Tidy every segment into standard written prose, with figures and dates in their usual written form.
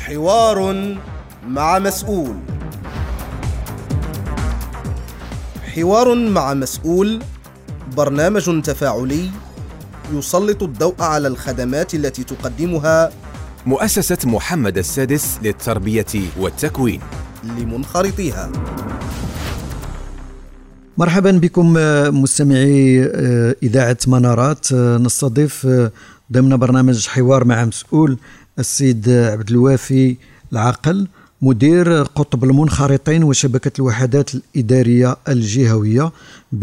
حوار مع مسؤول. حوار مع مسؤول برنامج تفاعلي يسلط الضوء على الخدمات التي تقدمها مؤسسة محمد السادس للتربية والتكوين لمنخرطيها. مرحبا بكم مستمعي إذاعة منارات. نستضيف ضمن برنامج حوار مع مسؤول السيد عبد الوافي العاقل، مدير قطب المنخرطين وشبكة الوحدات الإدارية الجهوية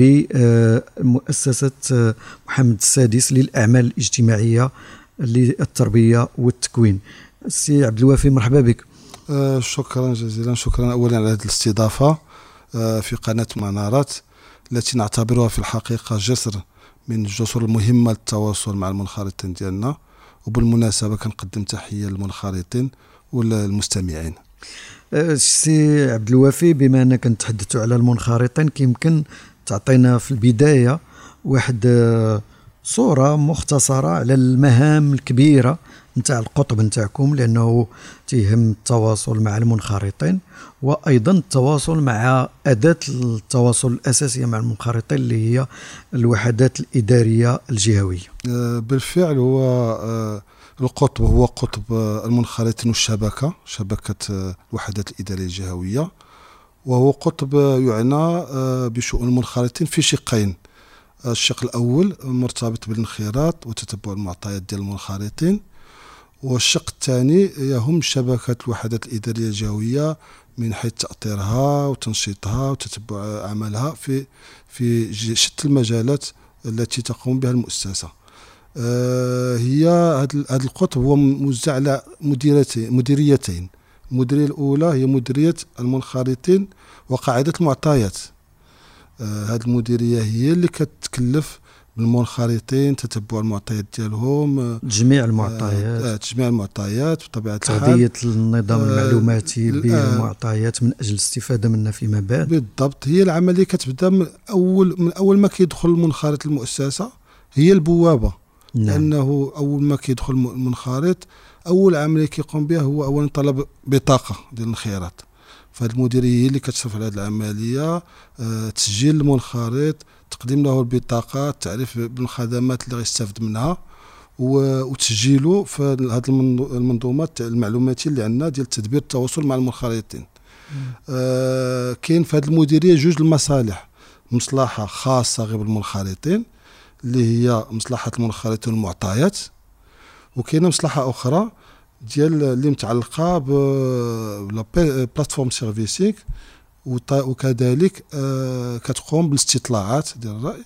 بمؤسسة محمد السادس للأعمال الاجتماعية للتربية والتكوين. السيد عبد الوافي، مرحبا بك. شكرا جزيلا. شكرا أولا على هذه الاستضافة في قناة منارات التي نعتبرها في الحقيقة جسر من الجسور المهمة للتواصل مع المنخرطين ديالنا، وبالمناسبة كنقدم تحية للمنخرطين والمستمعين. السي عبد الوافي، بما أنك نتحدثوا على المنخرطين، يمكن تعطينا في البداية واحد صورة مختصرة على المهام الكبيرة نتاع القطب نتاعكم، لأنه تهم التواصل مع المنخرطين وأيضا التواصل مع أداة التواصل الأساسية مع المنخرطين اللي هي الوحدات الإدارية الجهوية. بالفعل هو القطب هو قطب المنخرطين والشبكة، شبكة الوحدات الإدارية الجهوية، وهو قطب يعنى بشؤون المنخرطين في شقين. الشق الأول مرتبط بالانخراط وتتبع المعطيات ديال المنخرطين، والشق الثاني يهم شبكة الوحدات الإدارية الجهوية من حيث تأطيرها وتنشيطها وتتبع أعمالها في شتى المجالات التي تقوم بها المؤسسة. هي هذا القطب هو موزع على مديريتين. المديرية الأولى هي مديرية المنخرطين وقاعدة المعطيات. هذه المديرية هي اللي كتكلف بالمنخرطين تتبع المعطيات ديالهم، تجميع المعطيات بطبيعة الحال، تغذية النظام المعلوماتي بالمعطيات من أجل الاستفادة منها فيما بعد. بالضبط، هي العملية كتبدا من أول ما كيدخل المنخرط المؤسسة، هي البوابة. نعم. لأنه أول ما كيدخل المنخرط أول عملية كيقوم بها هو أولا طلب بطاقة ديال الانخراط. فهاد المديرية هي اللي كتشرف على هذه العملية، تسجيل المنخرط، تقديم له البطاقة، التعريف بالخدمات اللي غيستافد منها، وتسجيله في هذه المنظومات المعلوماتية اللي عندنا ديال تدبير التواصل مع المنخرطين. كاين في هذه المديرية جوج المصالح، مصلحة خاصة غير بالمنخرطين اللي هي مصلحة المنخرطين والمعطيات، وكاينه مصلحة أخرى ديال اللي متعلقة بلاتفورم سيرفيسيك، وكذلك كتقوم بالاستطلاعات ديال الرأي،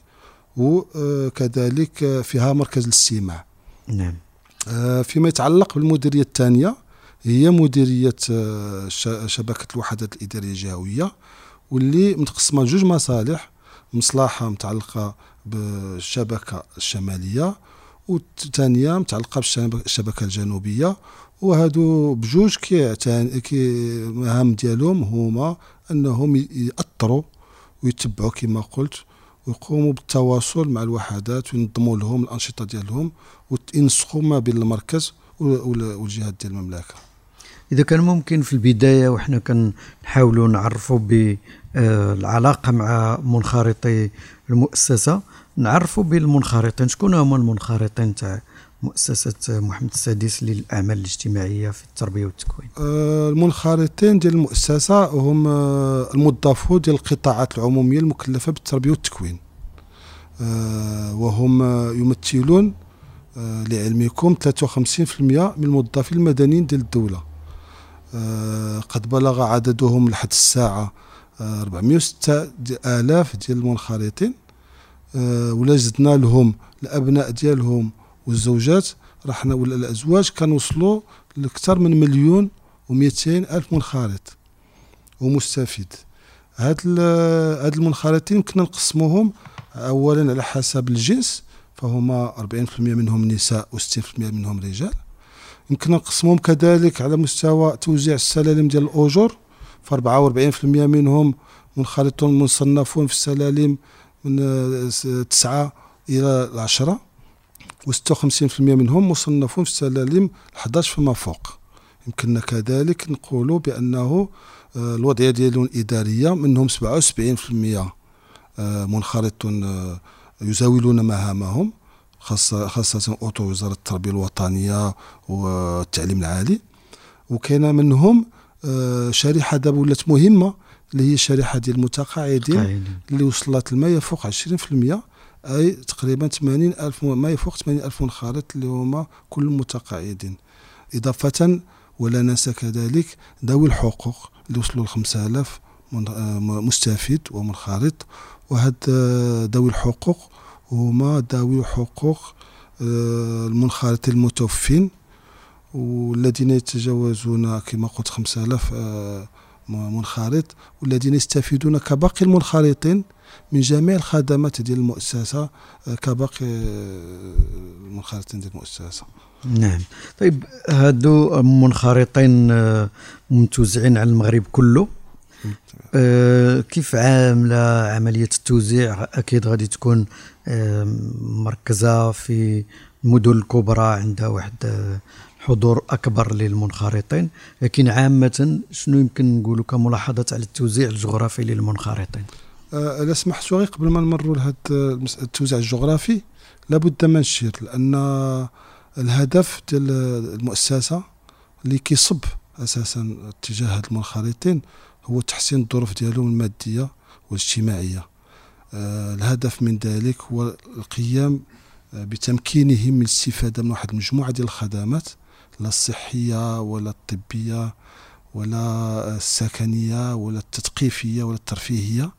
وكذلك فيها مركز الاستماع. نعم. فيما يتعلق بالمديرية الثانية هي مديرية شبكة الوحدات الإدارية الجهوية، واللي متقسمة جوج مصالح، مصلحة متعلقة بالشبكة الشمالية والثانية متعلقة بالشبكة الجنوبية. وهادو بجوج مهام ديالهم هما أنهم يأطروا ويتبعوا كما قلت، ويقوموا بالتواصل مع الوحدات وينظموا لهم الأنشطة ديالهم وينسقوا ما بين المركز والجهات ديال المملكة. إذا كان ممكن في البداية وإحنا كنحاولوا نعرفوا بالعلاقة مع منخرطي المؤسسة، نعرفوا بالمنخرطين. شكون هما المنخرطين تاع مؤسسة محمد السادس للأعمال الاجتماعية في التربية والتكوين؟ المنخرطين ديال المؤسسة هم الموظفون ديال القطاعات العمومية المكلفة بالتربية والتكوين، وهم يمثلون لعلمكم 53% من الموظفين المدنيين ديال الدولة. قد بلغ عددهم لحد الساعة 406,000 ديال المنخرطين، ولا زدنا لهم الأبناء ديالهم والزوجات ولا الأزواج كانوصلوا لأكثر من 1,200,000 منخرط ومستفيد. هاد المنخرطين يمكن نقسموهم أولا على حسب الجنس، فهما 40% منهم نساء و60% منهم رجال. يمكن نقسموهم كذلك على مستوى توزيع السلالم ديال الأجور، ف 44% منهم منخرطون مصنفون في السلالم من 9 إلى 10، و56% منهم مصنفون في السلالم 11 فما فوق. يمكننا كذلك نقولوا بأنه الوضعية ديالهم الإدارية منهم 77% منخرطون يزاولون مهامهم، خاصة أطر وزارة التربية الوطنية والتعليم العالي. وكاين منهم شريحة دابا ولات مهمة اللي هي الشريحة ديال المتقاعدين اللي وصلت لما يفوق 20%، أي تقريبا 80,000 ما يفوق 80,000 منخرط اللي هما كل المتقاعدين. إضافة ولا ننسى كذلك ذوي الحقوق اللي وصلوا ل 5,000 مستفيد ومنخرط. وهاد ذوي الحقوق هما ذوي حقوق المنخرطين المتوفين والذين يتجاوزون كما قلت 5,000 منخرط، والذين يستفيدون كباقي المنخرطين من جميع الخدمات ديال المؤسسة كباقي المنخرطين ديال المؤسسة. نعم. طيب هادو منخرطين متوزعين على المغرب كله، كيف عاملة عملية التوزيع؟ أكيد غادي تكون مركزة في المدن الكبرى عندها واحد حضور أكبر للمنخرطين، لكن عامة شنو يمكن نقولوا كملاحظات على التوزيع الجغرافي للمنخرطين؟ إلا سمحت لي قبل ما نمروا لهذا التوزيع الجغرافي لابد ما نشير، لأن الهدف ديال المؤسسة اللي كيصب أساسا اتجاه هاد المنخرطين هو تحسين الظروف ديالهم المادية والاجتماعية. الهدف من ذلك هو القيام بتمكينهم من الاستفادة من واحد المجموعة ديال الخدمات، لا الصحية ولا الطبية ولا السكنية ولا التثقيفية ولا الترفيهية.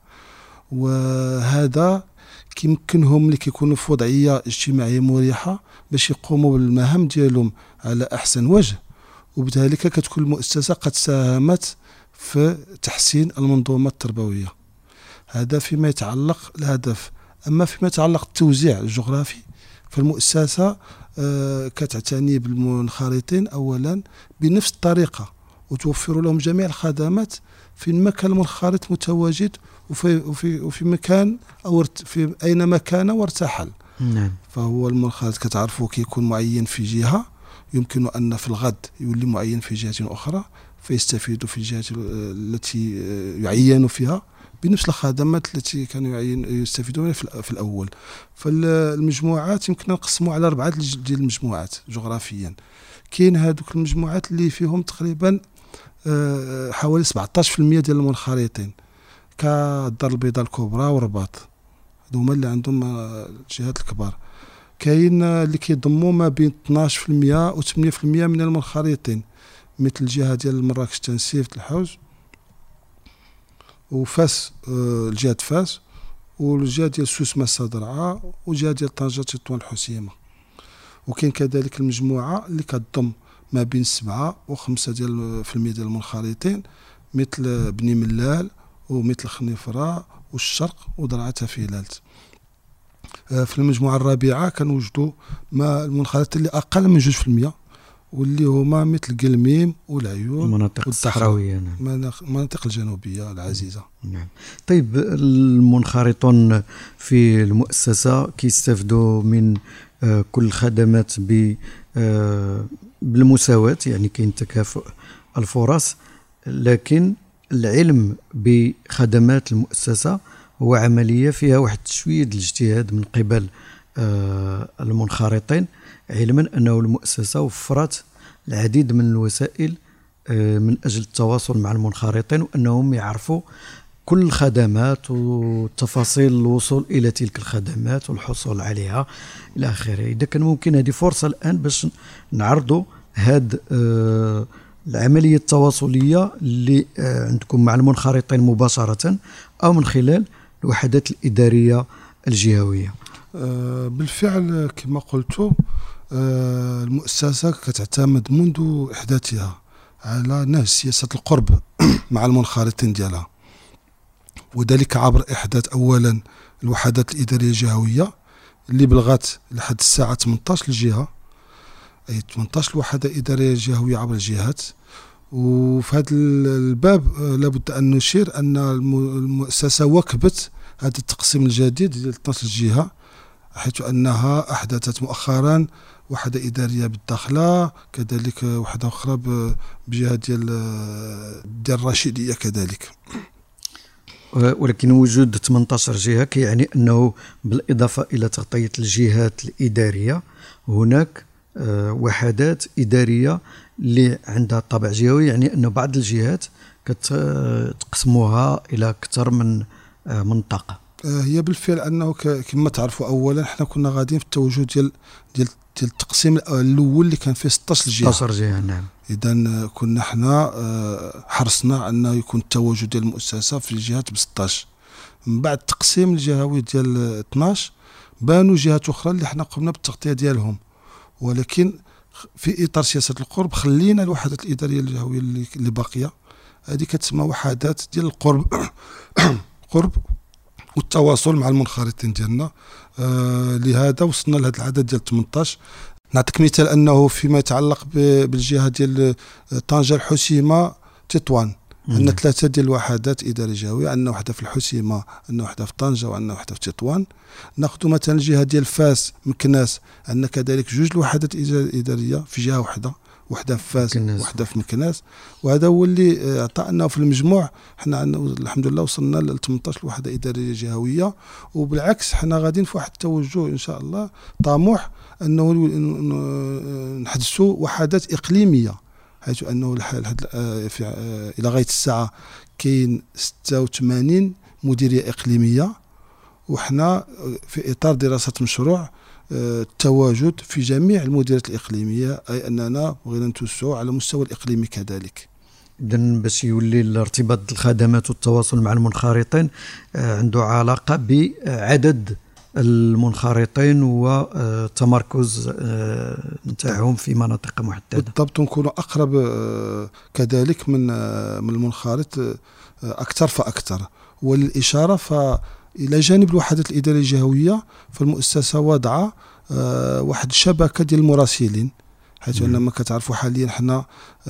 وهذا كيمكنهم اللي كيكونوا في وضعية اجتماعية مريحة باش يقوموا بالمهام ديالهم على أحسن وجه، وبذلك كتكون المؤسسة قد ساهمت في تحسين المنظومة التربوية. هذا فيما يتعلق الهدف. أما فيما يتعلق التوزيع الجغرافي فالمؤسسة كتعتني بالمنخرطين أولا بنفس الطريقة وتوفر لهم جميع الخدمات في المكان المنخرط متواجد وفي مكان أو في أينما كان وارتحل. نعم. فهو المنخرط كتعرفوا كيكون معين في جهة، يمكن أن في الغد يولي معين في جهة أخرى فيستفيدوا في الجهة التي يعينوا فيها بنفس الخدمات التي كانوا يستفيدون في الأول. فالمجموعات يمكن نقسموا على 4 ديال المجموعات جغرافيا. كاين هذوك المجموعات اللي فيهم تقريبا حوالي 17% ديال المنخرطين كالدار البيضاء الكبرى والرباط، هما اللي عندهم الجهات الكبار. كاين اللي كيضموا ما بين 12% و 8% من المنخرطين مثل الجهة ديال مراكش تنسيف الحوز وفاس، الجهة فاس، والجهة ديال سوسمة الصدرعة، والجهة ديال طنجة تطوان الحسيمة. وكاين كذلك المجموعة اللي كتضم ما بين 7 و 5% ديال المنخرطين مثل بني ملال ومثل خنيفرة والشرق ودرعة فيلالت. في المجموعة الرابعة كنوجدوا ما المنخرطين اللي أقل من 2% واللي هما مثل قلميم والعيون المناطق الصحراوية. نعم. المناطق الجنوبية العزيزة. نعم. طيب المنخرطون في المؤسسة كيستافدوا من كل الخدمات بالمساواة، يعني كاين تكافؤ الفرص، لكن العلم بخدمات المؤسسة هو عملية فيها واحد شوية الاجتهاد من قبل المنخرطين، علما أنه المؤسسة وفرت العديد من الوسائل من أجل التواصل مع المنخرطين، وأنهم يعرفوا كل الخدمات وتفاصيل الوصول إلى تلك الخدمات والحصول عليها إلى آخره. إذا كان ممكن هذه فرصة الآن باش نعرضوا هذه العملية التواصلية اللي عندكم مع المنخرطين مباشرة أو من خلال الوحدات الإدارية الجهوية. بالفعل كما قلت المؤسسة كتعتمد منذ إحداثها على نهج سياسة القرب مع المنخرطين ديالها، وذلك عبر إحداث أولا الوحدات الإدارية الجهوية اللي بلغت لحد الساعة 18 الجهة، أي 18 وحدة إدارية جهوية عبر الجهات. وفي هذا الباب لابد أن نشير أن المؤسسة واكبت هذا التقسيم الجديد ديال 12 جهة، حيث أنها أحدثت مؤخرا وحده اداريه بالداخله، كذلك وحده اخرى بجهه ديال الرشيديه كذلك. ولكن وجود 18 جهة كيعني أنه بالإضافة إلى تغطية الجهات الإدارية هناك وحدات إدارية اللي عندها طابع جهوي، يعني أنه بعض الجهات كتقسموها إلى أكثر من منطقة. هي بالفعل أنه كما تعرفوا أولا احنا كنا غاديين في التوجه ديال التقسيم الأول اللي كان فيه 16 جهة. 16 جهة نعم. إذا كنا احنا حرصنا أنه يكون التواجد ديال المؤسسة في الجهات ب 16. من بعد التقسيم الجهوي ديال 12 بانوا جهات أخرى اللي احنا قمنا بالتغطية ديالهم، ولكن في إطار سياسة القرب خلينا الوحدات الإدارية الجهوية اللي باقية، هذه كتسمى وحدات ديال القرب قرب والتواصل مع المنخرطين ديالنا. لهذا وصلنا لهذا العدد ديال 18. نعطيك مثال أنه فيما يتعلق بالجهة ديال طنجة الحسيمة تطوان، عندنا 3 ديال الوحدات إدارية جهوية، عندنا وحدة في الحسيمة، عندنا وحدة في طنجة، وعندنا وحدة في تطوان. ناخذ مثلا الجهة ديال فاس مكناس، عندنا كذلك 2 الوحدات إدارية في جهة وحدة في فاس وحدة في مكناس، وهذا هو اللي عطى أنه في المجموع حنا الحمد لله وصلنا ل 18 وحدة إدارية جهوية. وبالعكس حنا غاديين في واحد التوجه إن شاء الله طموح أنه نحدثوا وحدات إقليمية، حيث أنه إلى غاية الساعة كاين 86 مديرية إقليمية، وحنا في إطار دراسة مشروع التواجد في جميع المديريات الإقليمية، أي أننا بغينا نتوسعوا على مستوى الإقليمي كذلك. إذن باش يولي الارتباط الخدمات والتواصل مع المنخرطين عنده علاقة بعدد المنخرطين وتمركز نتاعهم في مناطق محددة. بالضبط، نكونوا أقرب كذلك من المنخرط أكثر فأكثر. وللإشارة فإلى جانب الوحدات الإدارية الجهوية فالمؤسسة واضعة واحد الشبكة ديال المراسلين، حيث أن ما كتعرفوا حاليا حنا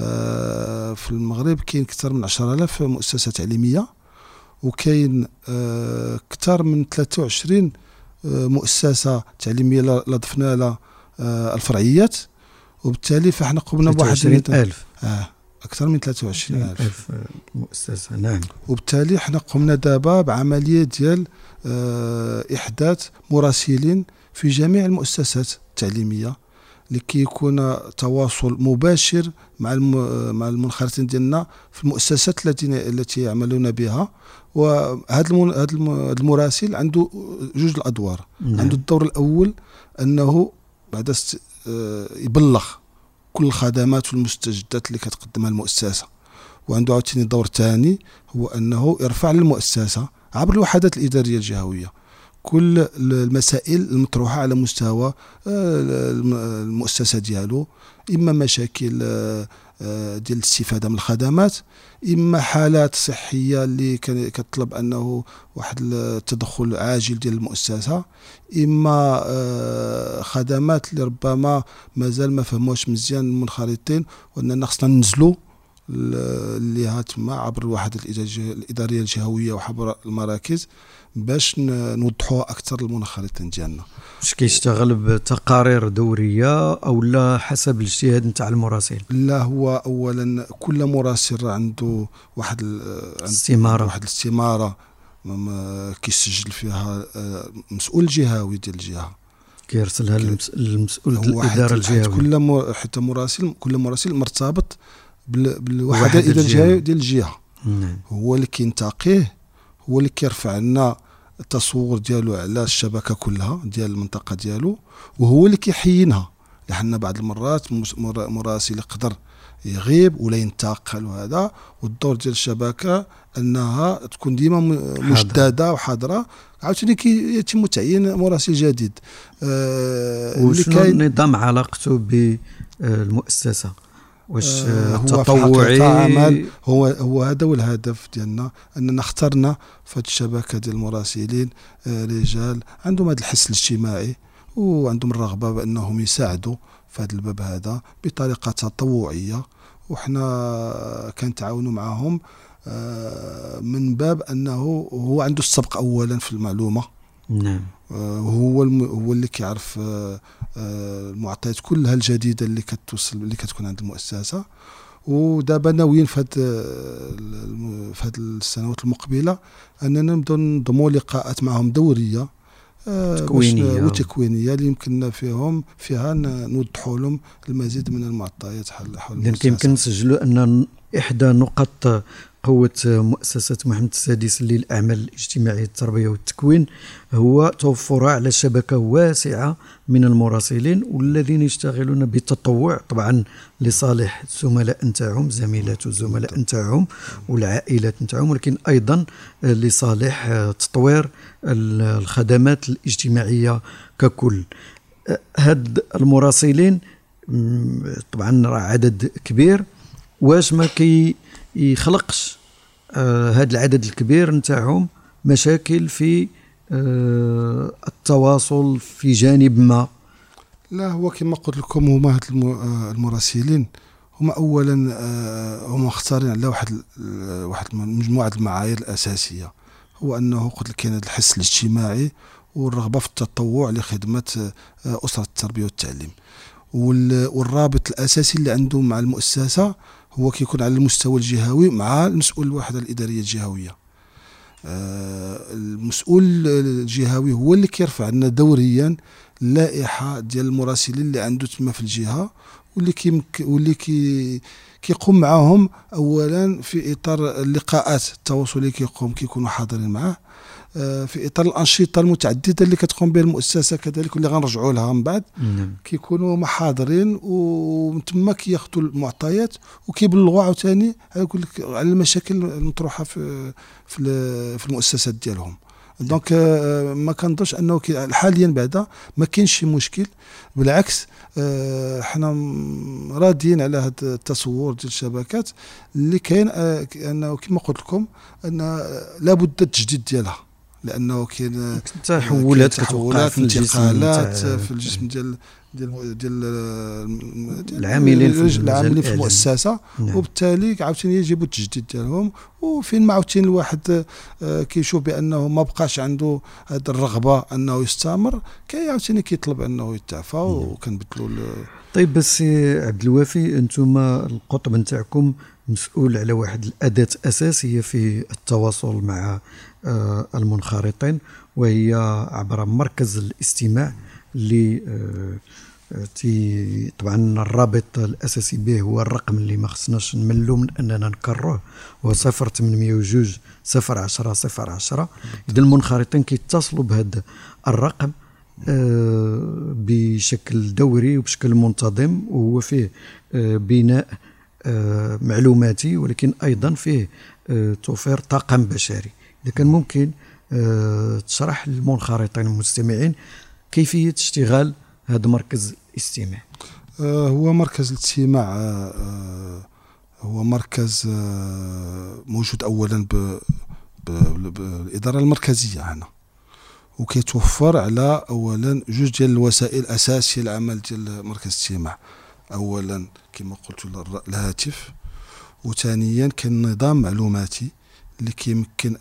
في المغرب كاين أكثر من 10,000 مؤسسة تعليمية، وكاين أكثر من 23 مؤسسة تعليمية ضفنا لها الفرعيات، وبالتالي فاحنا قمنا بواحد 23,000 أكثر من 23,000 مؤسسة. نعم. وبالتالي احنا قمنا دابا بعملية ديال إحداث مراسلين في جميع المؤسسات التعليمية لكي يكون تواصل مباشر مع المنخرطين ديالنا في المؤسسات التي يعملون بها. وهذا المراسل عنده 2 الأدوار. عنده الدور الأول أنه بعد يبلغ كل الخدمات والمستجدات اللي كتقدمها المؤسسة، وعنده عاوتاني دور ثاني هو أنه يرفع للمؤسسة عبر الوحدات الإدارية الجهوية كل المسائل المطروحة على مستوى المؤسسة ديالو، إما مشاكل ديال الاستفادة من الخدمات، إما حالات صحية اللي كتطلب أنه واحد التدخل عاجل ديال المؤسسة، إما خدمات اللي ربما مازال ما فهموش مزيان المنخرطين وأننا خصنا ننزلوا اللي هاتما عبر الوحدات الإدارية الجهوية وعبر المراكز باش نوضحوها أكثر للمنخرطين ديالنا. واش كيشتغل بتقارير دورية أو لا حسب الاجتهاد نتاع المراسل؟ لا، هو أولا كل مراسل عنده واحد الاستمارة كيسجل فيها مسؤول جهوي ديال الجهة، كيرسلها للمسؤول الإدارة الجهوية. حتى كل مراسل مرتبط بالوحدة الإدارية ديال الجهة. هو اللي كينتقيه، هو اللي كيرفع لنا التصور ديالو على الشبكة كلها ديال المنطقة ديالو، وهو اللي كيحينها. لأن بعض المرات مراسل يقدر يغيب ولا ينتقل، وهذا والدور ديال الشبكة أنها تكون ديما مجددة وحاضرة. عاوتاني يتم تعيين مراسل جديد. وشنو النظام علاقته بالمؤسسة؟ واش تطوعي؟ عمل هو هذا هو الهدف ديالنا، اننا اخترنا في هذه الشبكه ديال المراسلين رجال عندهم هذا الحس الاجتماعي وعندهم الرغبه بانهم يساعدوا في هذا الباب هذا بطريقه تطوعيه، وحنا كنتعاونوا معهم من باب انه هو عنده السبق اولا في المعلومه، نعم. هو اللي كيعرف المعطيات كلها الجديده اللي كتوصل اللي كتكون عند المؤسسه. ودابا ناويين في هاد السنوات المقبله اننا نبداو ننظموا لقاءات معهم دوريه وتكوينيه اللي يمكننا فيها نوضحوا لهم المزيد من المعطيات حول المؤسسه. يمكن نسجلوا ان احدى نقط قوة مؤسسة محمد السادس للأعمال الاجتماعية التربية والتكوين هو توفرها على شبكة واسعة من المراسلين والذين يشتغلون بالتطوع، طبعا لصالح الزملاء نتاعهم، زميلات وزملاء نتاعهم والعائلات نتاعهم، ولكن أيضا لصالح تطوير الخدمات الاجتماعية ككل. هاد المراسلين طبعا راه عدد كبير، واش ما يخلقش هذا العدد الكبير نتاعهم مشاكل في التواصل في جانب ما؟ لا، هو كما قلت لكم هما هاد المراسلين هما اولا هما مختارين على واحد مجموعه المعايير الاساسيه، هو انه قلت لك كاين الحس الاجتماعي والرغبه في التطوع لخدمه اسره التربيه والتعليم، والرابط الاساسي اللي عندهم مع المؤسسه هو كيكون على المستوى الجهوي مع المسؤول الوحده الاداريه الجهويه. المسؤول الجهوي هو اللي كيرفع لنا دوريا اللائحه ديال المراسلين اللي عنده تما في الجهه، واللي كيقوم معهم اولا في اطار اللقاءات التواصليه كيكونوا حاضرين معه، في اطار الانشطه المتعدده اللي كتقوم بها المؤسسه كذلك واللي غنرجعوا لها من بعد. كيكونوا محاضرين ومن تما كياخذوا المعطيات وكيبلغوا عاوتاني على المشاكل المطروحه في المؤسسات ديالهم. دونك ما كنظنش انه حاليا بعدا ما كاينش شي مشكل، بالعكس حنا راضيين على هذا التصور ديال الشبكات اللي كاين، انه كما قلت لكم ان لابد التجديد ديالها، لانه كاين تحولات في الجسم ديال العاملين في المؤسسه. نعم. وبالتالي عاوتاني يجب التجديد ديالهم، وفين ما عاوتاني الواحد كيشوف بانه ما بقاش عنده هذه الرغبه انه يستمر، عاوتاني كيطلب انه يتعافى وكنبدلوا. طيب بس عبد الوافي، انتم القطب نتاعكم مسؤول على واحد الاداه اساسيه في التواصل مع المنخرطين، وهي عبر مركز الاستماع اللي طبعا الرابط الاساسي به هو الرقم اللي ما خصناش نملوا من اننا نكرروه، هو 0802 010 010. اذا المنخرطين كيتصلوا بهذا الرقم بشكل دوري وبشكل منتظم، وهو فيه بناء معلوماتي ولكن ايضا فيه توفير طاقم بشري. اذا كان ممكن تشرح للمنخرطين المستمعين كيفيه اشتغال هذا مركز الاستماع. هو مركز الاستماع هو مركز موجود اولا بالاداره المركزيه هنا، وكيتوفر على اولا جوج ديال الوسائل الاساسيه للعمل ديال مركز الاستماع. اولا كما قلت الهاتف، وثانيا كاين نظام معلوماتي اللي كيمكن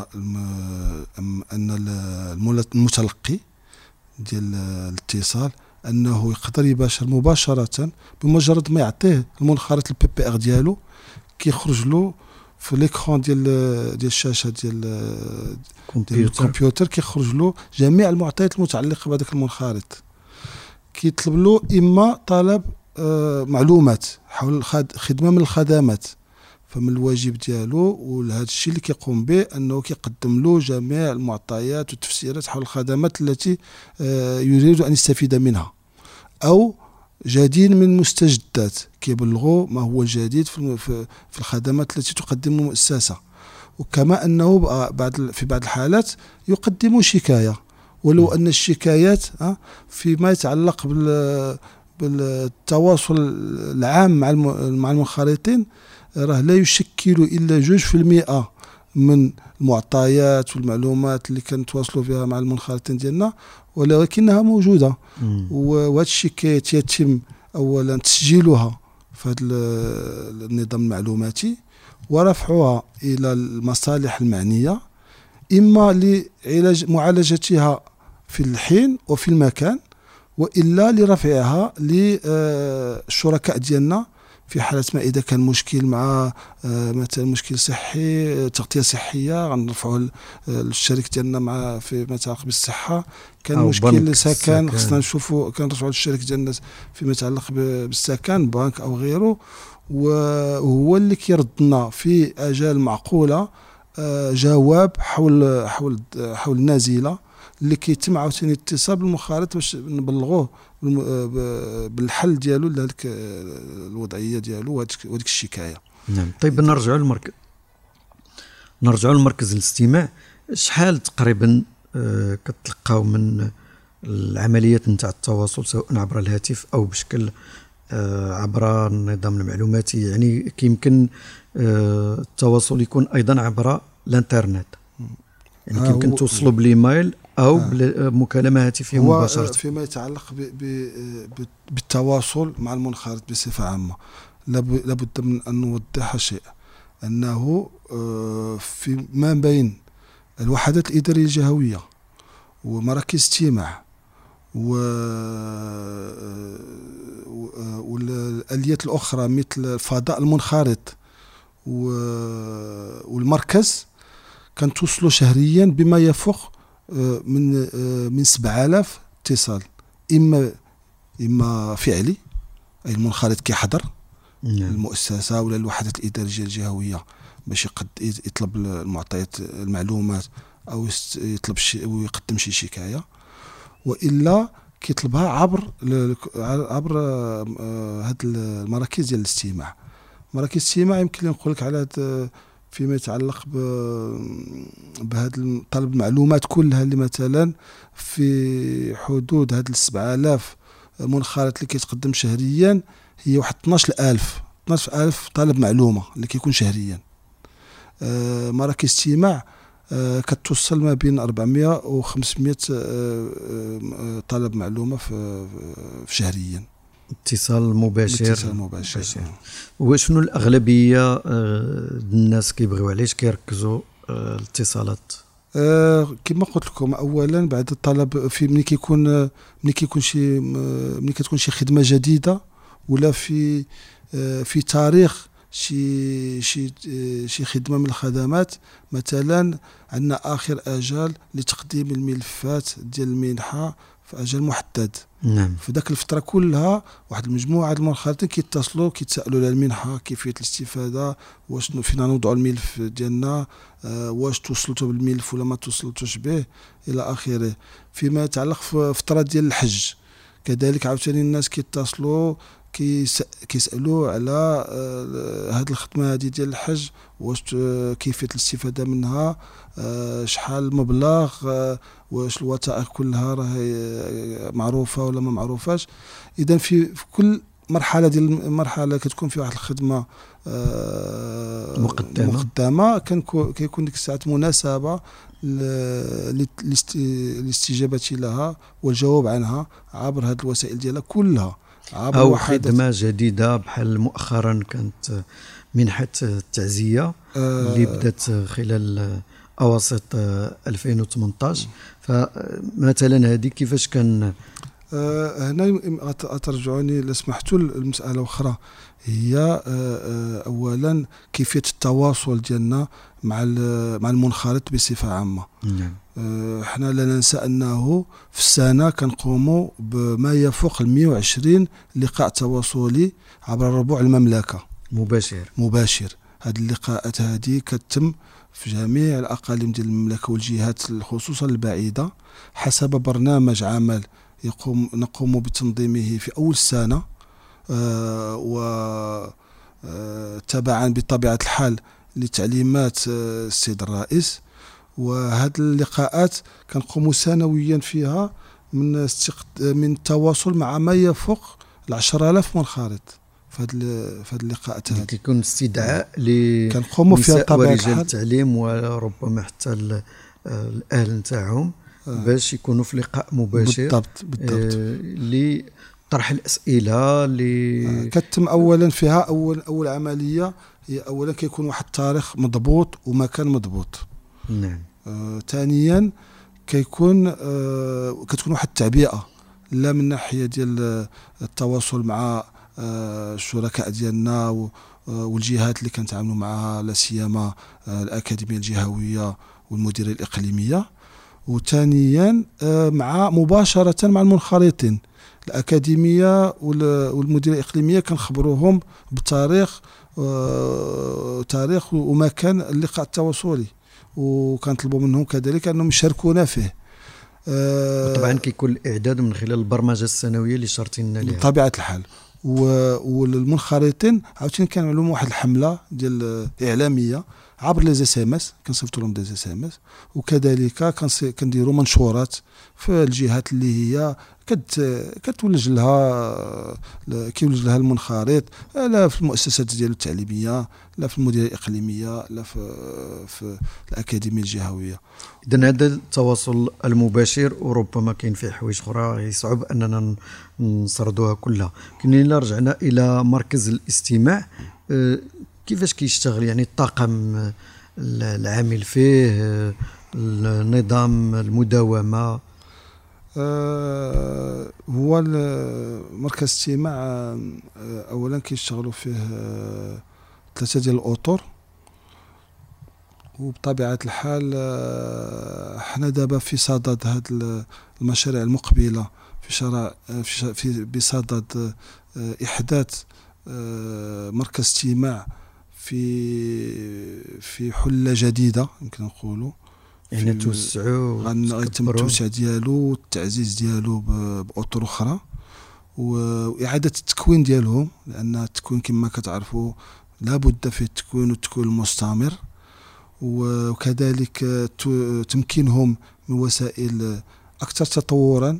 ان المتلقي ديال الاتصال انه يقدر يباشر مباشره بمجرد ما يعطيه المنخرط البي بي ار ديالو، كيخرج له في ليكرون ديال الشاشه ديال الكمبيوتر كيخرج له جميع المعطيات المتعلقه بهذاك المنخرط. كيطلب له اما طلب معلومات حول خدمه من الخدمات، فمن الواجب ديالو وهذا الشيء اللي كيقوم به انه كيقدم له جميع المعطيات والتفسيرات حول الخدمات التي يريد ان يستفيد منها، او جديد من مستجدات كيبلغوا ما هو الجديد في الخدمات التي تقدم المؤسسه. وكما انه في بعض الحالات يقدم شكايه، ولو ان الشكايات فيما يتعلق بالتواصل العام مع المنخرطين راه لا يشكل الا 2% من المعطيات والمعلومات اللي كنتواصلوا فيها مع المنخرطين ديالنا، ولكنها موجوده. وهذا الشكايات يتم اولا تسجيلها في هذا النظام المعلوماتي ورفعها الى المصالح المعنيه إما لعلاج معالجتها في الحين وفي المكان، وإلا لرفعها للشركاء ديالنا في حالة ما إذا كان مشكل مع مثلا مشكل صحي، تغطية صحية، غنرفعوه للشريك ديالنا مع في ما يتعلق بالصحة. كان مشكل السكن خصنا نشوفوا كنرفعوا للشريك ديالنا فيما يتعلق بالسكن، بنك أو غيره، وهو اللي كيردنا في أجال معقولة جواب حول النازلة اللي كيتم عاوتاني اتصال بالمنخرط باش نبلغوه بالحل ديالو لهذيك الوضعيه ديالو وهذيك الشكايه. نعم. طيب نرجعوا لمركز الاستماع. شحال تقريبا كتلقاو من العمليات نتاع التواصل سواء عبر الهاتف او بشكل عبر النظام المعلوماتي؟ يعني كيمكن التواصل يكون ايضا عبر الانترنت، يعني يمكن توصلوا بالايميل او بمكالمه هاتفيه مباشره. فيما يتعلق بالتواصل مع المنخرط بصفه عامه لابد من ان نوضح شيء، انه في ما بين الوحدات الاداريه الجهويه ومراكز استماع والاليات الاخرى مثل فضاء المنخرط والمركز كنتوصلوا شهريا بما يفوق من 7000 اتصال، اما فعلي اي المنخرط كيحضر المؤسسه ولا الوحدات الاداريه الجهويه باش يطلب المعطيات المعلومات او يطلب ويقدم شي شكايه، والا كيطلبها عبر هاد المراكز ديال الاستماع. مراكز الاستماع يمكن لي نقول لك على فيما يتعلق بهذا طلب المعلومات كلها اللي مثلا في حدود هاد 7000 منخرط اللي كيتقدم شهريا، هي واحد 12000 طالب معلومه اللي كيكون شهريا. مراكز استماع كتوصل ما بين 400 و 500 طالب معلومه في شهريا. اتصال مباشر. وشنو الأغلبية الناس كيبغيو علاش كيركزوا الاتصالات؟ كما قلت لكم اولا بعد الطلب في ملي كتكون شي خدمه جديده ولا في تاريخ شي خدمه من الخدمات، مثلا عندنا اخر اجال لتقديم الملفات ديال المنحه في اجل محدد. نعم. في ذاك الفتره كلها واحد المجموعه د المنخرطين كيتصلوا كيتسالوا على المنحه، كيفيه الاستفاده، واش فينا نوضعوا الملف ديالنا، واش توصلتوا بالملف ولا ما توصلتوش به الى اخره. فيما يتعلق في فتره ديال الحج كذلك عاوتاني الناس كيتصلوا كيسالوا على هذه الخدمه هذه ديال الحج، واش كيفيه الاستفاده منها، شحال المبلغ، واش الوثائق كلها راهي معروفه ولا ما معروفاش. اذا في كل مرحله ديال المرحله كتكون في واحد الخدمه مقدمه كيكون ديك الساعات مناسبه للاستجابه لها والجواب عنها عبر هذه الوسائل ديالها كلها، أو خدمة جديدة بحال مؤخرا كانت منحة التعزية اللي بدات خلال أواسط 2018. فمثلا هذه كيفاش كان؟ هنا أترجعوني لسمحتوا المسألة أخرى، هي أولا كيفية التواصل ديالنا مع المنخرط بصفة عامة. نعم. احنا لا ننسى أنه في السنة كنقوموا بما يفوق 120 لقاء تواصلي عبر ربوع المملكة مباشر. هذه اللقاءات هذه كتتم في جميع الأقاليم ديال المملكة والجهات خصوصا البعيدة حسب برنامج عمل نقوم بتنظيمه في أول السنة، وتبعا بطبيعة الحال لتعليمات السيد الرئيس. وهذه اللقاءات كنقوموا سنويا فيها من التواصل مع ما يفوق 10,000 منخرط في هذه اللقاءات هذه. كيكون استدعاء كنقوموا فيها طبعا ورجال التعليم وربما حتى الاهل نتاعهم باش يكونوا في لقاء مباشر بالضبط لطرح الاسئله كتم اولا فيها اول عمليه هي اولا كيكون واحد التاريخ مضبوط ومكان مضبوط. نعم. ثانيا كتكون واحد التعبئه، لا من ناحيه ديال التواصل مع الشركاء ديالنا والجهات اللي كنتعاملوا معها، لا سيما الأكاديمية الجهوية والمديرية الإقليمية. وثانيا مع مباشرة مع المنخرطين، الأكاديمية والمديرية الإقليمية كنخبروهم بتاريخ ومكان اللقاء التواصلي، وكنطلبوا منهم كذلك أنهم يشاركونا فيه. طبعا كيكون الإعداد من خلال البرمجة السنوية اللي شارطين لها بطبيعة الحال. والمنخرطين عاوتاني كنعملوا واحد الحمله ديال اعلاميه عبر لي اس ام اس، كنصيفطوا لهم دي اس ام اس، وكذلك كنديروا منشورات في الجهات اللي هي كتولج لها كيولج لها المنخرط، لا في المؤسسات ديالو التعليميه، لا في المديريه الاقليميه، لا في الاكاديميه الجهويه. إذن هذا التواصل المباشر، وربما كاين فيه حوايج اخرى يصعب اننا نسردوها كلها. لكن الا رجعنا الى مركز الاستماع، كيفاش كيشتغل؟ يعني الطاقم العامل فيه، النظام المداومه. هو مركز الاستماع اولا كيشتغلوا فيه 3 ديال الاطر، وبطبيعه الحال حنا دابا في صدد هاد المشاريع المقبله بصدد احداث مركز استماع في حله جديده يمكن نقولوا، يعني توسعوا غيتم التوسع ديالو والتعزيز ديالو باطر اخرى، واعاده التكوين ديالهم، لان التكوين كما كتعرفوا لابد فيه التكوين والتكوين المستمر، وكذلك تمكينهم من وسائل اكثر تطورا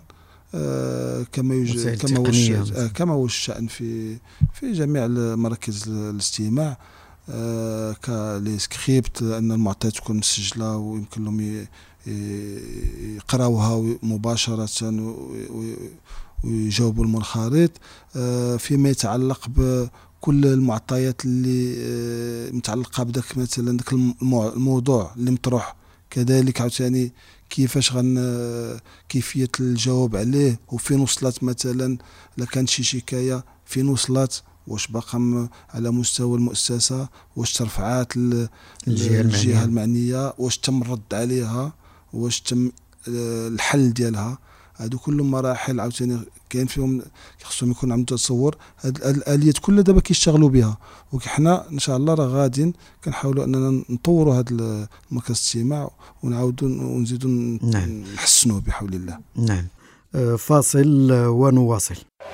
كما هو الشأن في جميع مراكز الاستماع، كلي سكريبت، ان المعطيات تكون مسجله ويمكن لهم يقراوها مباشره ويجاوبوا المنخرط. فيما يتعلق بكل المعطيات اللي متعلقه بداك مثلا داك الموضوع اللي مطروح، كذلك عاوتاني كيفاش كيفيه الجواب عليه، وفين وصلت مثلا الا كانت شي شكايه فين وصلت، واش باقا على مستوى المؤسسه، واش ترفعات الجهه المعنيه، واش تم الرد عليها، واش تم الحل ديالها. هادو كلهم مراحل عاوتاني كاين فيهم خصهم يكون عندهم تصور. هاد الاليات كلها دابا كيشتغلوا بها، وحنا ان شاء الله راه غاديين كنحاولوا اننا نطوروا هذا المركز الاستماع ونعاودوا ونزيدوا نحسنوه بحول الله. نعم. فاصل ونواصل.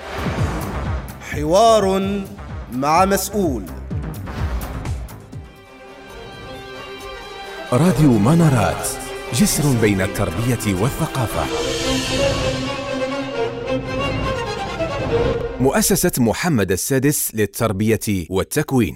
حوار مع مسؤول. راديو منارات، جسر بين التربية والثقافة. مؤسسة محمد السادس للتربية والتكوين.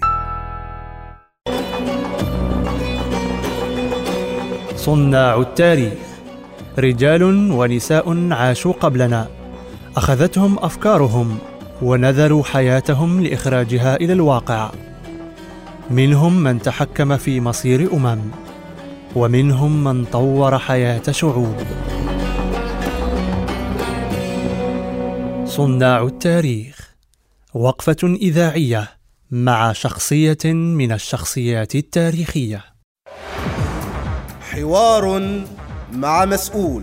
صناع التاريخ رجال ونساء عاشوا قبلنا، أخذتهم أفكارهم ونذروا حياتهم لإخراجها إلى الواقع. منهم من تحكم في مصير ومنهم من طور حياة شعوب. صناع التاريخ، وقفة إذاعية مع شخصية من الشخصيات التاريخية. حوار مع مسؤول.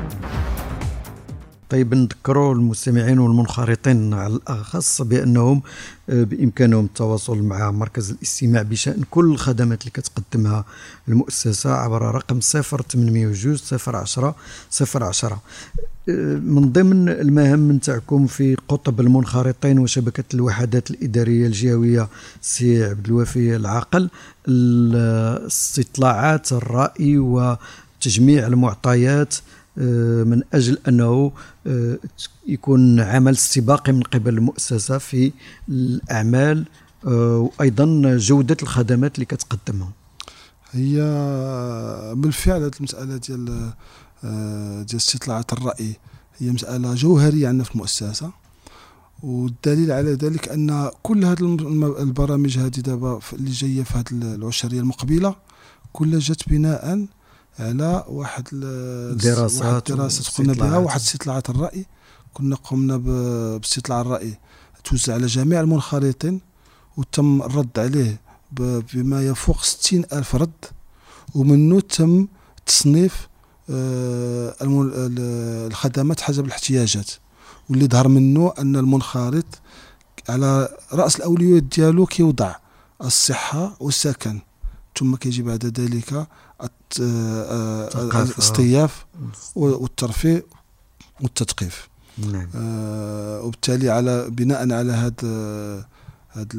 طيب، نذكروا المستمعين والمنخرطين على الأخص بأنهم بإمكانهم التواصل مع مركز الاستماع بشأن كل الخدمات اللي كتقدمها المؤسسة عبر رقم 0802 010 010. من ضمن المهام نتاعكم في قطب المنخرطين وشبكة الوحدات الإدارية الجهوية سي عبد الوافي العاقل، الاستطلاعات، الرأي وتجميع المعطيات من أجل أنه يكون عمل استباقي من قبل المؤسسة في الأعمال وأيضا جودة الخدمات اللي كتقدمها. هي بالفعل هذه المسألة ديال استطلاعات الرأي هي مسألة جوهرية عندنا في المؤسسة، والدليل على ذلك أن كل هذه البرامج هذه دابا اللي جاية في هذه العشرية المقبلة كلها جات بناء على واحد دراسات قمنا بها، واحد استطلاعات الرأي. قمنا باستطلاع الرأي توزع على جميع المنخرطين، وتم الرد عليه بما يفوق 60,000 رد، ومنه تم تصنيف الخدمات حسب الاحتياجات، واللي ظهر منه أن المنخرط على رأس الأولويات ديالو كيوضع الصحة والسكن، ثم كيجي بعد ذلك الاصطياف والترفيه والتثقيف. نعم. وبالتالي على بناء على هاد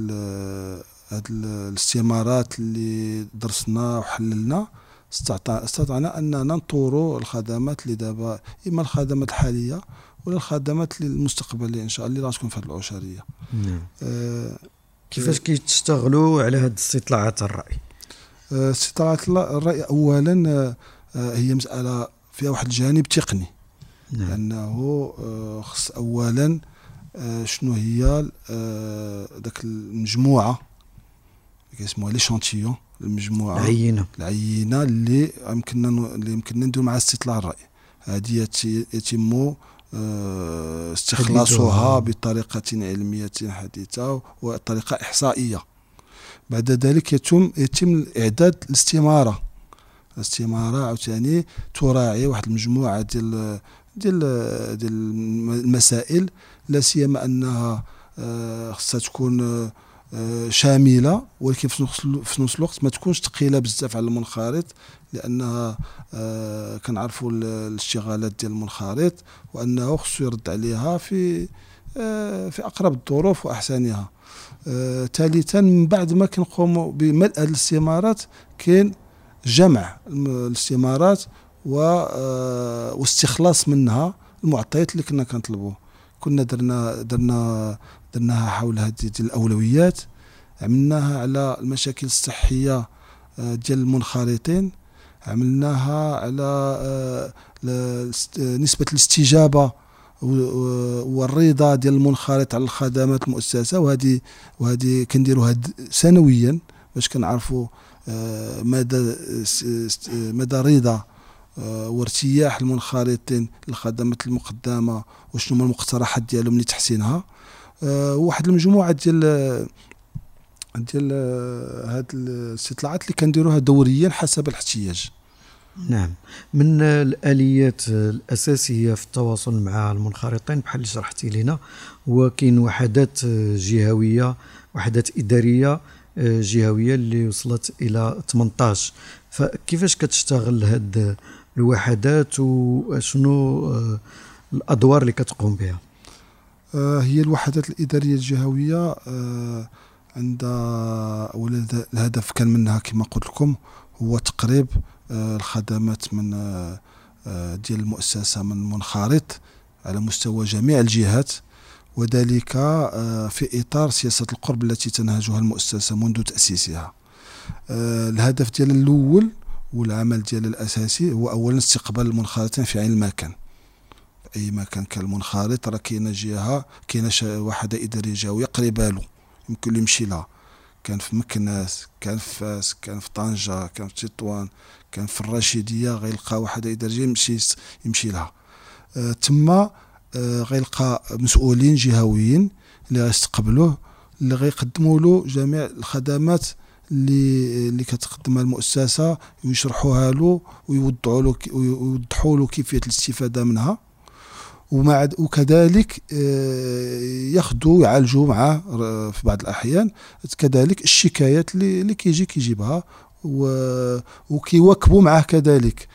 الاستمارات اللي درسنا وحللنا، استطعنا أننا نطوروا الخدمات اللي دابا، إما الخدمات الحالية ولا الخدمات للمستقبلية إن شاء الله اللي غتكون في هذه العشرية. نعم. كيفاش كيتشتغلوا على هذه استطلاعات الرأي؟ استطلاعات الرأي أولا هي مسألة فيها واحد الجانب تقني. نعم. لأنه خص أولا شنو هي داك المجموعة كيسموها ليشانتيون، المجموعة العينة اللي يمكننا نديرو مع استطلاع الرأي. هذه يتم استخلاصها بطريقة علمية حديثة وطريقة إحصائية. بعد ذلك يتم إعداد الاستمارة عاوتاني تراعي واحد المجموعة ديال المسائل، لا سيما أنها خصها تكون شاملة، ولكن في نفس الوقت ما تكونش ثقيلة بزاف على المنخرط، لأنها كنعرفوا الاشتغالات ديال المنخرط، وأنه خصو يرد عليها في أقرب الظروف وأحسنها. ثالثا، من بعد ما كنقوموا بملء هذه الاستمارات، كاين جمع الاستمارات واستخلاص منها المعطيات اللي كنا كنطلبوه. كنا درناها حول هذه الأولويات، عملناها على المشاكل الصحية ديال المنخرطين، عملناها على نسبة الاستجابة والرضا ديال المنخرط على الخدمات المؤسسة، وهذه كنديروها سنويا باش كنعرفوا مدى رضا وارتياح المنخرطين للخدمات المقدمة، وشنو هما المقترحات ديالهم لتحسينها. واحد المجموعة ديال هاد الاستطلاعات اللي كنديروها دوريا حسب الاحتياج. نعم. من الآليات الأساسية في التواصل مع المنخرطين بحال اللي شرحتي لنا، وكاين وحدات جهوية، وحدات إدارية جهوية اللي وصلت إلى 18. فكيفاش كتشتغل هاد الوحدات وشنو الأدوار اللي كتقوم بها؟ هي الوحدات الإدارية الجهوية عندها الهدف كان منها كما قلت لكم هو تقريب الخدمات من ديال المؤسسة من المنخرط على مستوى جميع الجهات، وذلك في إطار سياسة القرب التي تنهجها المؤسسة منذ تأسيسها. الهدف ديال الأول والعمل ديال الأساسي هو أولا استقبال المنخرطين في عين المكان. في أي مكان كان المنخرط راه كاينة جهة، كاينة وحدة إدارية جهوية قريبة له يمكن له يمشي لها. كان في مكناس، كان في فاس، كان في طنجة، كان في تطوان، كان في الرشيدية، غيلقى وحدة إدارية يمشي لها. تما غيلقى مسؤولين جهويين اللي غيستقبلوه، اللي غيقدموا له جميع الخدمات اللي كتقدمها المؤسسة، ويشرحوها له ويوضحوا له كيفية الاستفادة منها، وكذلك ياخذوا يعالجوا معه في بعض الأحيان كذلك الشكايات اللي كيجيبها، وكيواكبوا معه كذلك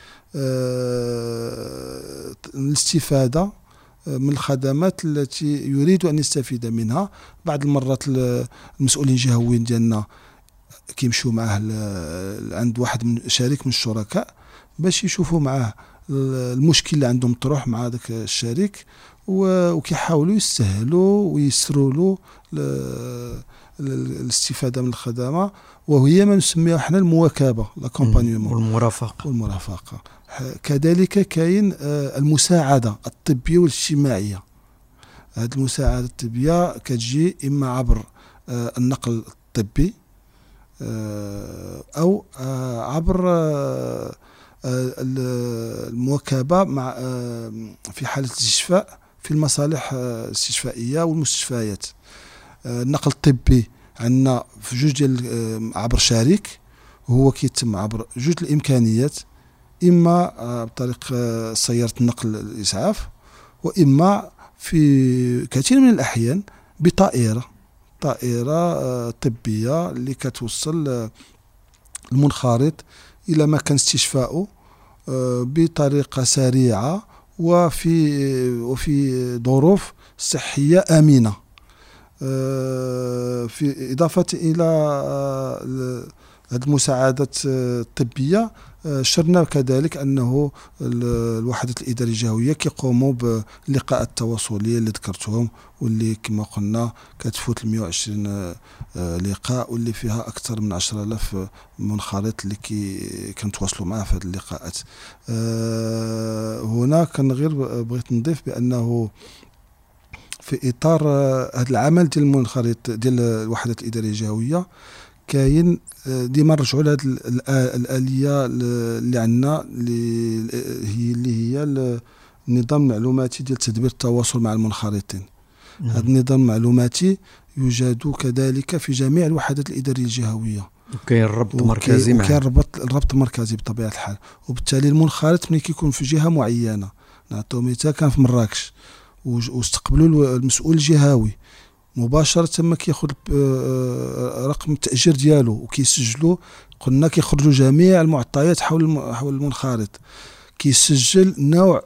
الاستفادة من الخدمات التي يريد أن يستفيد منها. بعض المرات المسؤولين الجهويين ديالنا كيمشوا معه عند واحد من شريك من الشركاء باش يشوفوا معه المشكل اللي عندهم مطروح مع ذاك الشريك، وكيحاولوا يسهلوا ويسروا له الاستفادة من الخدمة، وهي ما نسميها احنا المواكبة، والمرافقة. كذلك كاين المساعدة الطبية والاجتماعية. هذه المساعدة الطبية كتجي إما عبر النقل الطبي أو عبر المواكبة مع في حالة الاستشفاء في المصالح الاستشفائية والمستشفيات. النقل الطبي عندنا في جوج ديال عبر شريك، وهو كيتم عبر جوج الإمكانيات، إما بطريق سيارة النقل الإسعاف، وإما في كثير من الأحيان بطائرة طبية اللي كتوصل المنخرط إلى مكان استشفائه بطريقة سريعة وفي ظروف صحية آمنة. في إضافة إلى هذه المساعدات الطبية، شرنا كذلك أنه الوحدات الإدارية الجهوية كيقوموا باللقاءات التواصلية اللي ذكرتهم، واللي كما قلنا كتفوت 120 لقاء، واللي فيها أكثر من 10,000 منخرط اللي كنتواصلوا معه في هذه اللقاءات. هنا كان غير بغيت نضيف بأنه في إطار هذا العمل ديال المنخرط ديال الوحدات الإدارية الجهوية كاين ديما نرجعوا لهذه الآلية اللي عندنا اللي هي النظام المعلوماتي ديال تدبير التواصل مع المنخرطين. هذا النظام المعلوماتي يوجد كذلك في جميع الوحدات الإدارية الجهوية، وكاين ربط مركزي معه، وكاين الربط المركزي بطبيعة الحال. وبالتالي المنخرط ملي كيكون في جهة معينة، نعطيو مثال كان في مراكش واستقبلوا المسؤول الجهوي مباشرة، ما كياخذ رقم التأجير ديالو وكيسجلوا. قلنا كيخرجوا جميع المعطيات حول المنخرط، كيسجل نوع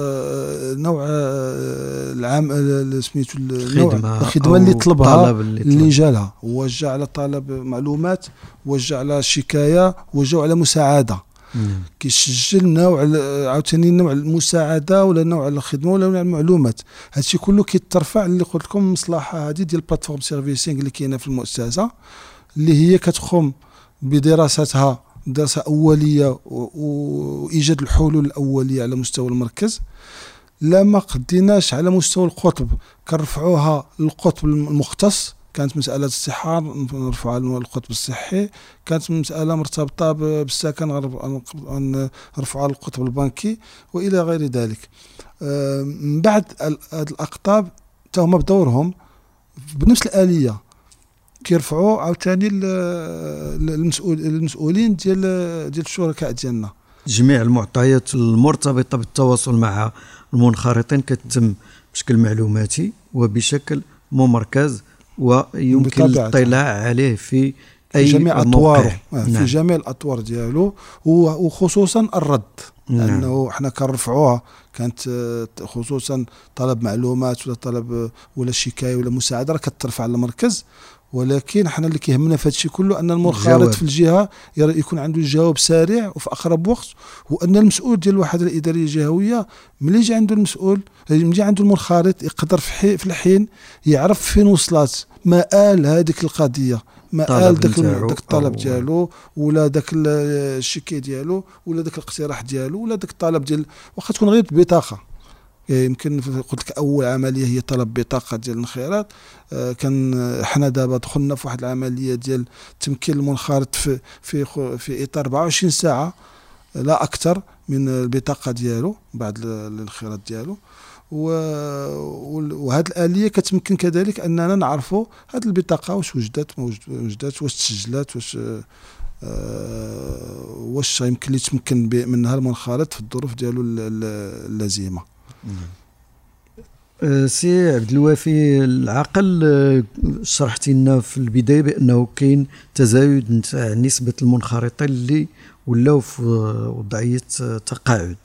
العام سميتو الخدمة اللي طلبها، اللي جالها، وجه على طلب معلومات، وجه على شكاية، وجه على مساعدة. كيسجل نوع عاوتاني نوع المساعده ولا نوع الخدمه ولا نوع المعلومات. هادشي كله كيترفع اللي قلت لكم المصلحه هذه ديال البلاتفورم سيرفيسينغ اللي كاينه في المؤسسه، اللي هي كتقوم بدراستها دراسه اوليه وايجاد الحلول الاوليه على مستوى المركز. لا ما قديناش على مستوى القطب كنرفعوها للقطب المختص، كانت مسألة الصحة نرفعها للقطب الصحي، كانت مسألة مرتبطة بالسكن نرفعها للقطب البنكي وإلى غير ذلك. من بعد هذه الأقطاب تهم بدورهم بنفس الآلية كيرفعوا عاوتاني المسؤولين ديال الشركاء ديالنا. جميع المعطيات المرتبطة بالتواصل مع المنخرطين كتتم بشكل معلوماتي وبشكل ممركز، ويمكن الاطلاع عليه في أي جميع أطواره. في جميع الأطوار ديالو، وخصوصا الرد. لأنه احنا كنرفعوها كانت خصوصا طلب معلومات ولا طلب ولا شكاية ولا مساعدة راه كترفع للمركز، ولكن احنا اللي كيهمنا في هذا الشيء كله ان المنخرط في الجهه يكون عنده الجواب سريع وفي اقرب وقت، وان المسؤول ديال الوحده الاداريه الجهويه ملي يجي عنده المسؤول ملي عنده المنخرط يقدر في الحين يعرف فين وصلت مآل هذيك القضيه، مآل داك الطلب ديالو ولا داك الشكايه ديالو ولا داك الاقتراح ديالو ولا داك الطلب ديال واخا تكون غير بطاقه. يمكن قلت لك اول عمليه هي طلب بطاقه ديال الانخراط. كان حنا دابا دخلنا في واحد العمليه ديال تمكين المنخرط في اطار 24 ساعه لا اكثر من البطاقه ديالو بعد الانخراط ديالو. وهذه الآلية كتمكن كذلك أننا نعرفوا هذه البطاقة واش وجدت ما وجدت، واش تسجلات، واش يمكن لي يتمكن منها المنخرط في الظروف ديالو اللازمة. سي عبد الوافي العقل، شرحتي لنا في البداية بأنه كاين تزايد نتاع نسبة المنخرطين اللي ولاو في وضعية تقاعد،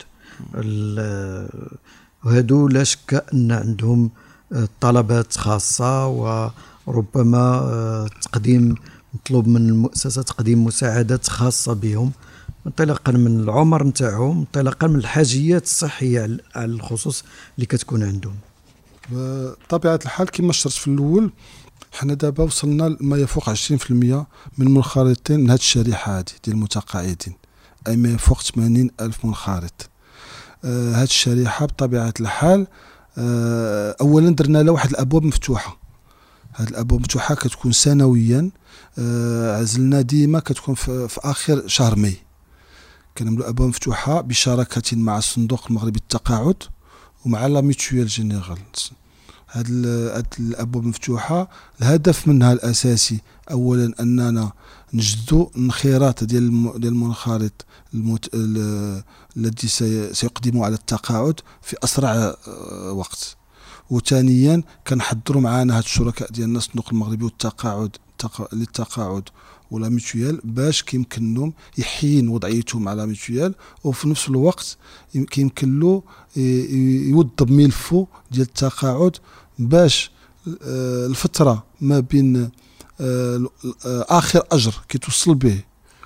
وهادو لا شك أن عندهم طلبات خاصة وربما مطلوب من المؤسسة تقديم مساعدات خاصة بهم انطلاقا من العمر نتاعهم، انطلاقا من الحاجيات الصحية على الخصوص اللي كتكون عندهم. بطبيعة الحال كما شرت في الأول، حنا دابا وصلنا لما يفوق 20% من المنخرطين من هذه الشريحة هذه ديال المتقاعدين، أي ما يفوق 80,000 منخرط. هذه الشريحة بطبيعة الحال أولا درنا لها واحد الأبواب مفتوحة. هذه الأبواب مفتوحة كتكون سنويا، عزلنا ديما كتكون في آخر شهر ماي كنعملوا ابواب مفتوحه بشراكه مع الصندوق المغربي للتقاعد ومع لا ميتويال جينيرال. هاد الابواب المفتوحه الهدف منها الاساسي اولا اننا نجدوا الانخراط ديال المنخرط الذي سيقدم على التقاعد في اسرع وقت. وثانيا كنحضروا معنا هاد الشركاء ديالنا الصندوق المغربي للتقاعد ولا ميتويال باش كيمكن يحين وضعيتهم على ميتويال، وفي نفس الوقت كيمكن له يوضب ملفه ديال التقاعد باش الفتره ما بين اخر اجر كيتوصل به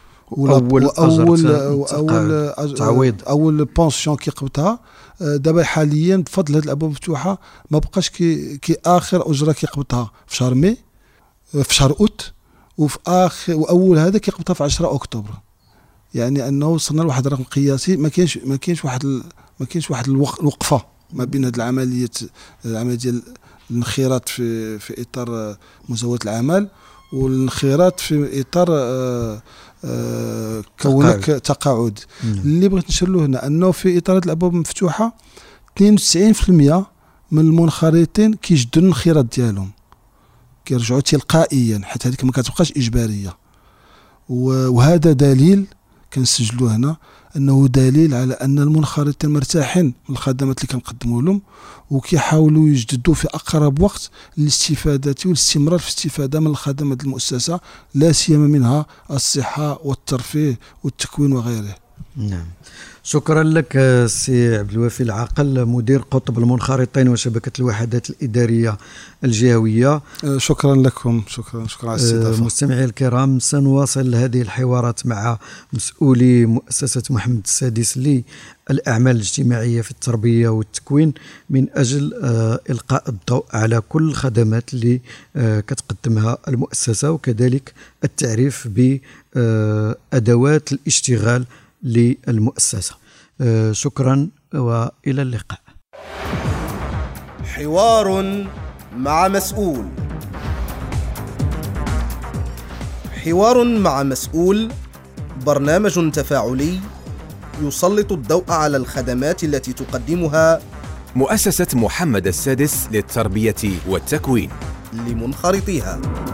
اول بونسيون كيقبضها دابا حاليا بفضل هذه الابواب المفتوحه ما بقاش كي اخر اجره كيقبضها في شهر ماي، في شهر اوت، وفي اخر واول هذا كيقبضها في 10 اكتوبر. يعني انه وصلنا لواحد الرقم قياسي. ما كاينش واحد الوقفه ما بين هذه العمليه ديال الانخراط في اطار مزاوله العمل والانخراط في اطار كونك تقاعد. اللي بغيت نشير له هنا انه في اطار الابواب المفتوحه 92% من المنخرطين كيجدوا الانخراط ديالهم، كيرجعوا تلقائيا، حيت هذيك ما كتبقاش اجباريه. وهذا دليل كنسجلوه هنا انه دليل على ان المنخرطين مرتاحين من الخدمات اللي كنقدموا لهم، وكيحاولوا يجددوا في اقرب وقت للاستفاده والاستمرار في الاستفاده من الخدمات المؤسسه، لا سيما منها الصحه والترفيه والتكوين وغيره. نعم، شكرا لك سي عبد الوافي العاقل، مدير قطب المنخرطين وشبكة الوحدات الإدارية الجهوية. شكرا لكم، شكرا على الاستضافة. مستمعي الكرام، سنواصل هذه الحوارات مع مسؤولي مؤسسة محمد السادس للأعمال الاجتماعية في التربية والتكوين من أجل إلقاء الضوء على كل الخدمات اللي كتقدمها المؤسسة، وكذلك التعريف بأدوات الاشتغال للمؤسسة. شكرا وإلى اللقاء. حوار مع مسؤول. حوار مع مسؤول برنامج تفاعلي يسلط الضوء على الخدمات التي تقدمها مؤسسة محمد السادس للتربية والتكوين لمنخرطيها.